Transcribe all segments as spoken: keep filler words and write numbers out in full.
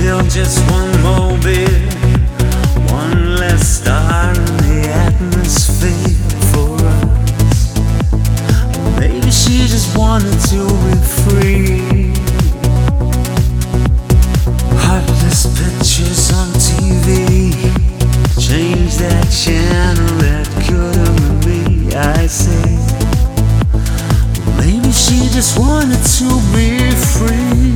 still just one more bit, one less star in the atmosphere for us. Maybe she just wanted to be free. Heartless pictures on T V, change that channel, that couldn't be, I say. Maybe she just wanted to be free.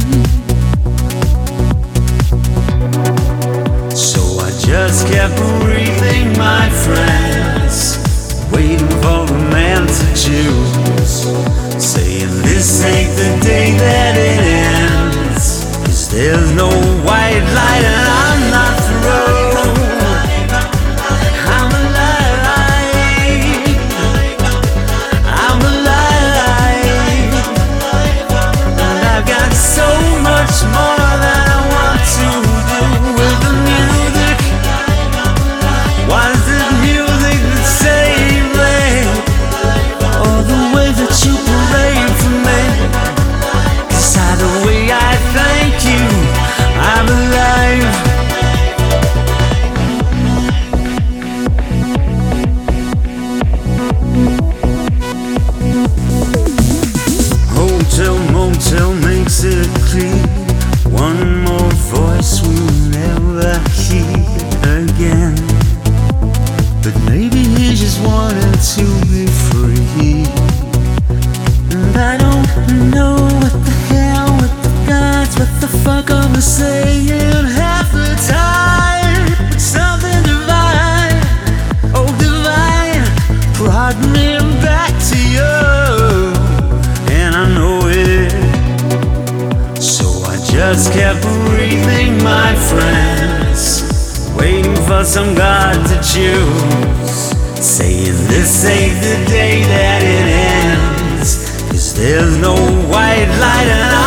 So I just kept breathing, my friends, waiting for the man to choose, saying this ain't the day that it ends, 'cause there's no white light and I'm not through. I'm alive, I'm alive, and I've got so much more that I want to do with the music. Why is it music that saves me? Or the way that you parade for me? 'Cause either way I thank you, I'm alive. Hotel, motel makes it clear, one more voice we'll never hear again. But maybe he just wanted to be free. And I don't know what the hell, what the gods, what the fuck I was saying half the time. But something divine, oh divine, brought me back to you. And I know it. So I just kept breathing, my friends, waiting for some God to choose, saying this ain't the day that it ends, 'cause there's no white light and